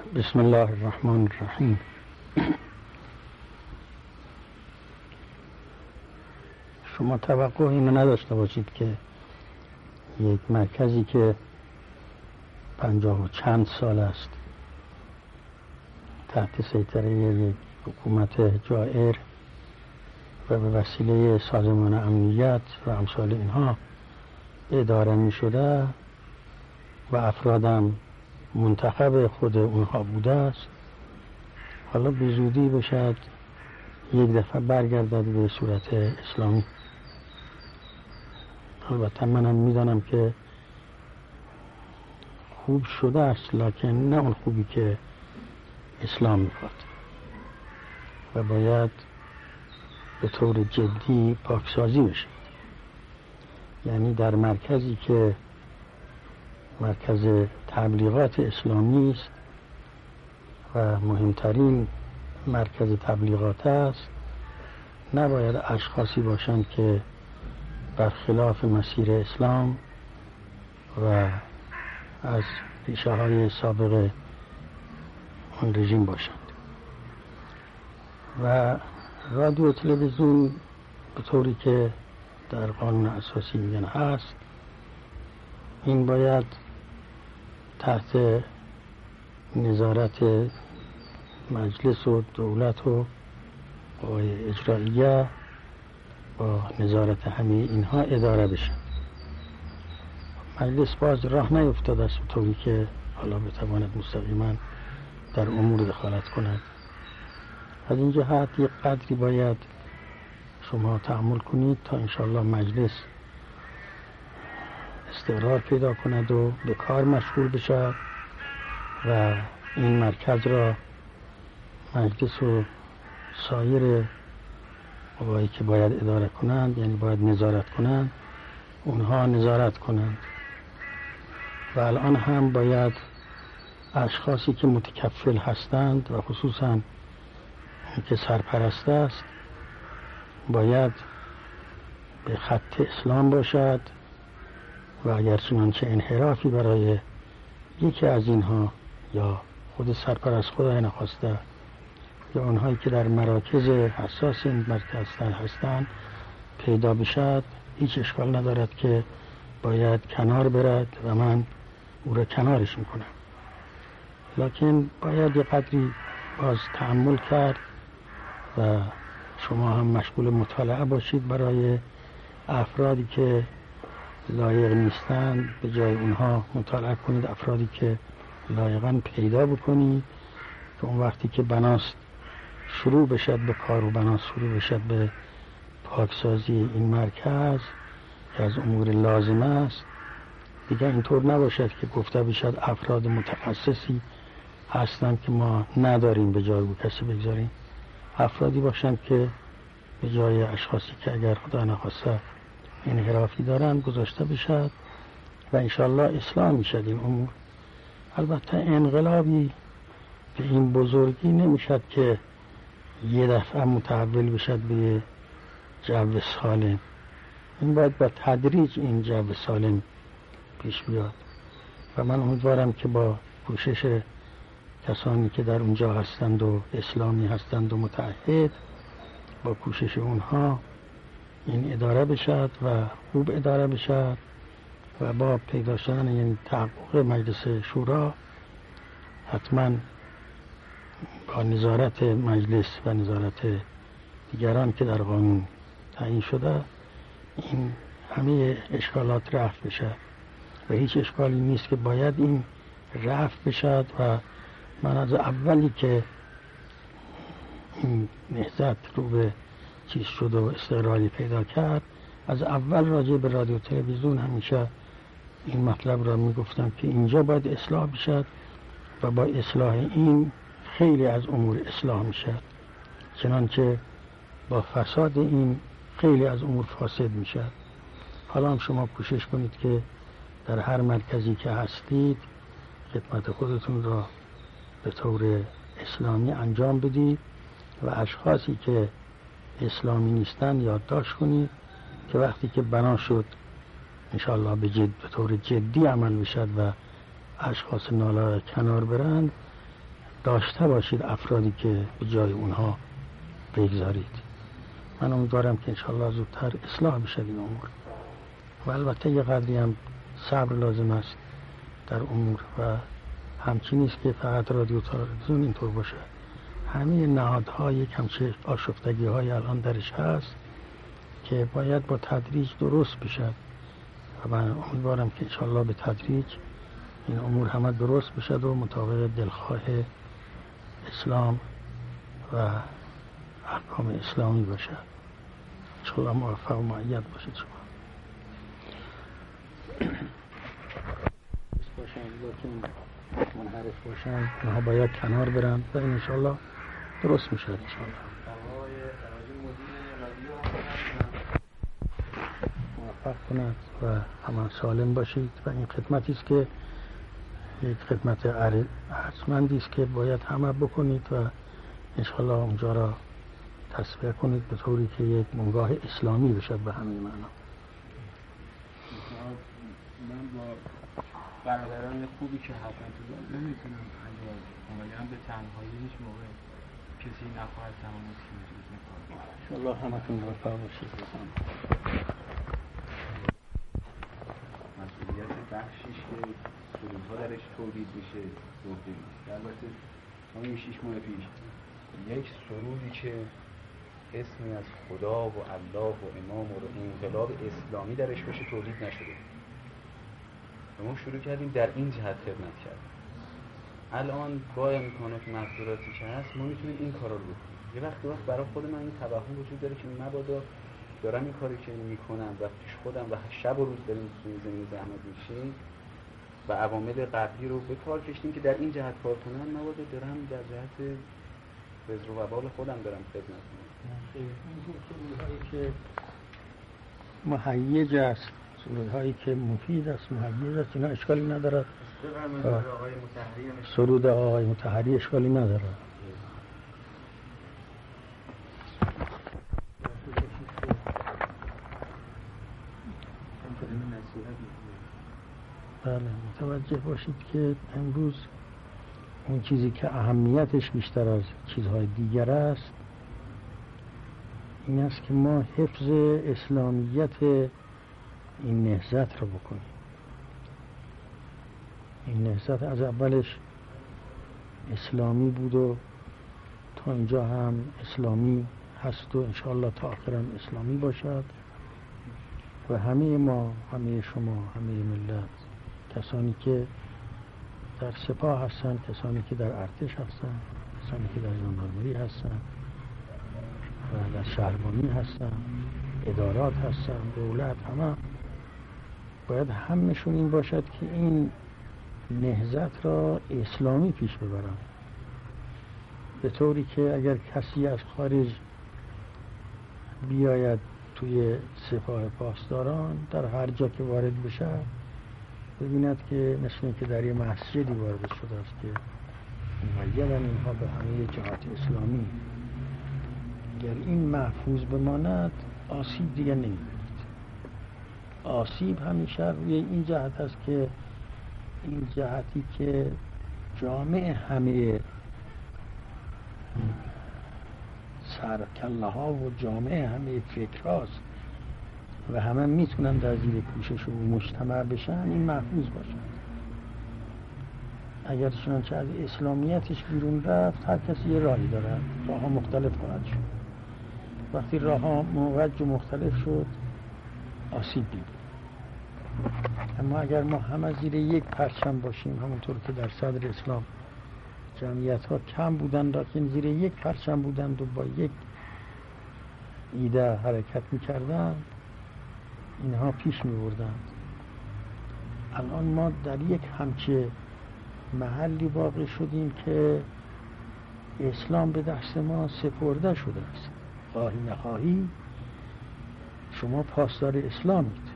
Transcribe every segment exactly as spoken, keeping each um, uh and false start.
بسم الله الرحمن الرحیم. شما توقع اینو نداشته باشید که یک مرکزی که پنجاه و چند سال است تحت سیطره یک حکومت جائر و به وسیله سازمان امنیت و امثال اینها اداره می شده و افرادم منتخب خود اونها بوده است، حالا به زودی باشد یک دفعه برگردد به صورت اسلامی. البته منم میدانم که خوب شده است، لکن نه اون خوبی که اسلام میخواد و باید به طور جدی پاکسازی بشه. یعنی در مرکزی که مرکز تبلیغات اسلامی است و مهمترین مرکز تبلیغات است، نباید اشخاصی باشند که برخلاف مسیر اسلام و از ریشه های سابق اون رژیم باشند. و رادیو تلویزیون به طوری که در قانون اساسی میگن هست، این باید تحت نظارت مجلس و دولت و قوای اجرائیه با نظارت همه اینها اداره بشن. مجلس باز راه نیفتاده است طوری که حالا بتواند مستقیما در امور دخالت کند. از این جهت یک قدری باید شما تأمل کنید تا انشاءالله مجلس استقرار پیدا کند و به کار مشغول بشد و این مرکز را مجلس و سایر قوایی که باید اداره کنند، یعنی باید نظارت کنند، اونها نظارت کنند. و الان هم باید اشخاصی که متکفل هستند و خصوصا که سرپرست است باید به خط اسلام باشد و اگر چنانچه انحرافی برای یکی از اینها یا خود سرپرست خدای نخواسته یا اونهایی که در مراکز حساس این مرکز هستند پیدا بشد، هیچ اشکال ندارد که باید کنار برد و من او را کنارش میکنم. لکن باید یک قدری باز تأمل کرد و شما هم مشغول مطالعه باشید برای افرادی که لایق نیستند، به جای اونها مطالعه کنید افرادی که لایقاً پیدا بکنید که اون وقتی که بناست شروع بشد به کار و بناست شروع بشد به پاکسازی این مرکز که از امور لازم است، دیگه اینطور نباشد که گفته بشد افراد متخصصی هستند که ما نداریم به جای او کسی بگذاریم. افرادی باشند که به جای اشخاصی که اگر خدا نخواسته انحرافی دارن گذاشته بشد و انشاءالله اصلاح میشد این امور. البته انقلابی به این بزرگی نمیشد که یه دفعه متحول بشد به جو سالم. این باید با تدریج این جو سالم پیش بیاد و من امیدوارم که با کوشش کسانی که در اونجا هستند و اسلامی هستند و متعهد، با کوشش اونها این اداره بشد و خوب اداره بشد و با پیدا شدن یعنی تحقق مجلس شورا حتما با نظارت مجلس و نظارت دیگران که در قانون تعیین شده این همه اشکالات رفع بشد و هیچ اشکالی نیست که باید این رفع بشد. و من از اولی که این نهضت رو به چیز شد و استقرالی پیدا کرد، از اول راجع به رادیو تلویزیون همیشه این مطلب را میگفتم که اینجا باید اصلاح بشد و با اصلاح این خیلی از امور اصلاح میشد، چنانچه با فساد این خیلی از امور فاسد میشد. حالا هم شما کوشش کنید که در هر مرکزی که هستید خدمت خودتون را به طور اسلامی انجام بدید و اشخاصی که اسلامی نیستن یادداشت کنید که وقتی که بنا شد انشاءالله به جد به طور جدی عمل بشد و اشخاص نالایق کنار برند، داشته باشید افرادی که به جای اونها بگذارید. من امیدوارم که انشاءالله زودتر اصلاح بشه این امور و البته یه قدری هم صبر لازم است در امور و همچین نیست که فقط رادیو تلویزیون اینطور باشه. همه نهادها یک همچه آشفتگی های الان درش هست که باید با تدریج درست بشه و من امیدوارم که انشاءالله به تدریج این امور همه درست بشه و مطابق دلخواه اسلام و احکام اسلامی باشه. انشاءالله موفق و مؤید باشید شما. باشن لیکن منحرف باشن اونها باید کنار برن و این انشاءالله درست میشه انشاءالله. موفق کند و همان سالم باشید و این خدمتی است که یک خدمت ارزشمندی است که باید همه بکنید و انشاءالله اونجا را تصفیه کنید به طوری که یک منگاه اسلامی بشه به همه معنا. من با برادران خوبی که هستن تو زن نمیتونم امیدوارم به تنهایی هیچ موقع کسی نخواهد تمامت که میتونید نکنم. انشاءالله همتون موفق باشید. مسئولیت بخشیش که سرودها درش تولید میشه گفته نیست. البته همین شیش ماه پیش یک سرودی که اسمی از خدا و الله و امام و انقلاب اسلامی درش باشه تولید نشده و ما شروع کردیم در این جهت خدمت کردیم. الان با امکانات محصولاتی که هست ما میتونیم این کارا رو بکنیم. یه وقت وقت برای خود من این توهم وجود داره که مبادا دارم این کاری که میکنم و پیش خودم و شب و روز داریم توی زمین زحمت میشیم و عوامل قبلی رو به کار کشتیم که در این جهت کار کنم، مبادا دارم در جهت وزر و وبال خودم دارم خدمت میکنم. سرودهایی که مهیج است، سرودهایی که مفید است، مهیج است، اینا اشکالی ندارد. سرود آقای مطهری اشکالی ندارد. بله، متوجه باشید که امروز اون چیزی که اهمیتش بیشتر از چیزهای دیگر است این است که ما حفظ اسلامیت این نهضت رو بکنیم. این نهضت از اولش اسلامی بود و تا اینجا هم اسلامی هست و انشاءالله تا آخرم اسلامی باشد و همه ما، همه شما، همه ملت، کسانی که در سپاه هستن، کسانی که در ارتش هستن، کسانی که در ژاندارمری هستن و در شهربانی هستن، ادارات هستن، دولت، همه باید همشون این باشد که این نهضت را اسلامی پیش ببرن، به طوری که اگر کسی از خارج بیاید توی سپاه پاسداران در هر جا که وارد بشه ببیند که مثل این که در یه مسجدی وارد شده است که مقیدن اینها به همه جهات اسلامی. اگر این محفوظ بماند آسیب دیگه نمی‌بینید. آسیب همیشه روی این جهت است که این جهتی که جامع همه سرکله ها و جامع همه فکر هاست و همه میتونن در زیر پوشش و مجتمع بشن، این محفوظ باشن. اگر چنانچه از اسلامیتش بیرون رفت هر کسی یه راهی داره، راه ها مختلف خواهد شد. وقتی راه ها موج و مختلف شد آسیب دید. اما اگر ما همه زیر یک پرچم باشیم، همونطور که در صدر اسلام جمعیت ها کم بودند لیکن زیر یک پرچم بودند و با یک ایده حرکت میکردند، اینها پیش میبردند. الان ما در یک همچه محلی واقع شدیم که اسلام به دست ما سپرده شده است. خواهی نخواهی شما پاسدار اسلامید،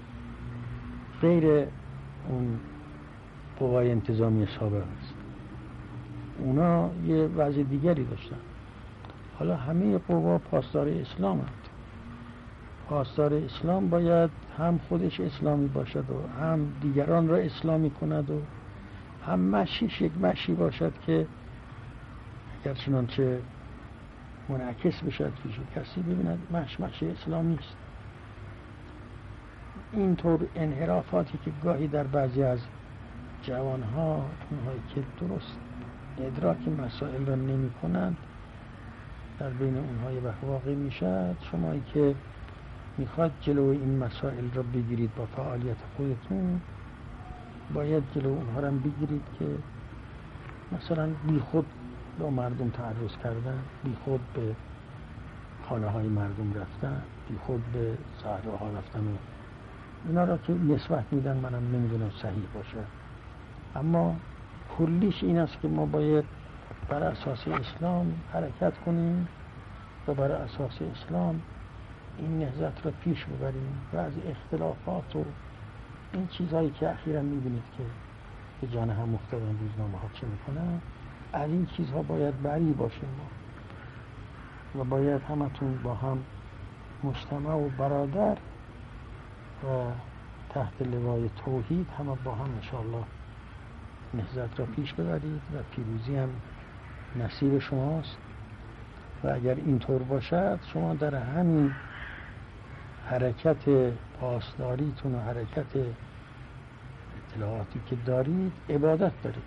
غیر اون قوای انتظامی سابق است. اونا یه وضع دیگری داشتن. حالا همه قوا پاسدار اسلام هست. پاسدار اسلام باید هم خودش اسلامی باشد و هم دیگران را اسلامی کند و هم مشیش یک مشی باشد که اگر چنانچه منعکس بشد پیش کسی ببیند مشمش اسلامی است. اینطور انحرافاتی که گاهی در بعضی از جوانها، اونهایی که درست ادراک مسائل را نمی کنند، در بین اونها یه وقت واقع می شد. شمایی که میخواد جلو این مسائل را بگیرید با فعالیت خودتون، باید جلو اونها را بگیرید که مثلا بی خود با مردم تعرض کردن، بی خود به خانه های مردم رفتن، بی خود به صحراها رفتن و اینا را که نسبت میدن منم نمیدونم صحیح باشه، اما کلیش این است که ما باید بر اساس اسلام حرکت کنیم و بر اساس اسلام این نهضت را پیش ببریم و از اختلافات و این چیزهایی که اخیراً میبینید که به جان هم افتادن روزنامه ها چه میکنن، از این چیزها باید بری باشیم ما و باید همتون با هم مجتمع و برادر و تحت لوای توحید همه با هم انشاءالله نهضت را پیش ببرید و پیروزی هم نصیب شماست. و اگر اینطور باشد شما در همین حرکت پاسداریتون و حرکت اطلاعاتی که دارید عبادت دارید.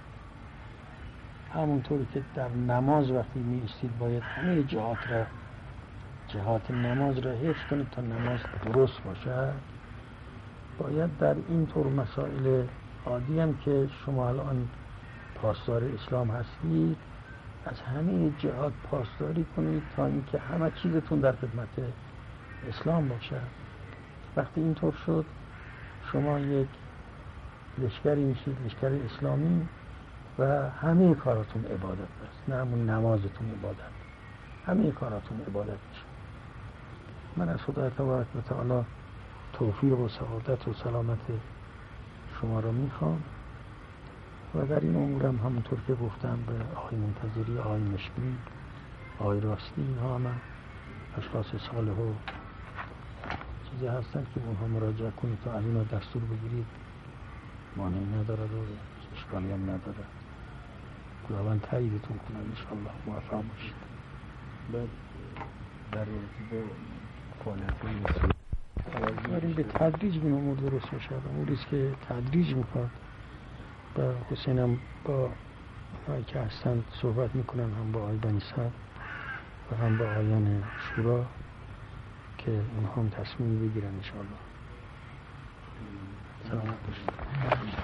همونطوری که در نماز وقتی می ایستید باید همه جهات را جهات نماز را حفظ کنید تا نماز درست باشد، باید در این طور مسائل عادی هم که شما الان پاسدار اسلام هستید از همه جهات پاسداری کنید تا اینکه همه چیزتون در خدمت اسلام باشد. وقتی اینطور شد شما یک لشکری میشید، لشکر اسلامی، و همه کاراتون عبادت است، نه همون نمازتون عبادت، همه کاراتون عبادت میشه. من از خدای تبارک و تعالی توفیق و سعادت و سلامت شما را میخوام و در این امورم همونطور که گفتم به آقای منتظری، آقای مشکلی، آقای راستی، اینها هم اشخاص صالح و چیزی هستن که اونها مراجعه کنید تا از اینا دستور بگیرید، مانعی ندارد و اشکالی هم ندارد. خداوند تاییدتون کنه انشاءالله، موفق باشید. بعد در رابطه با فعالیت داریم به تدریج این امور درست بشد، اموریست که تدریج میخواد. با حسینم با اونهایی که هستند صحبت میکنن، هم با آقای بنی صدر و هم با آقایان شورا که اونها هم تصمیم بگیرن انشاءالله. سلامت باشید.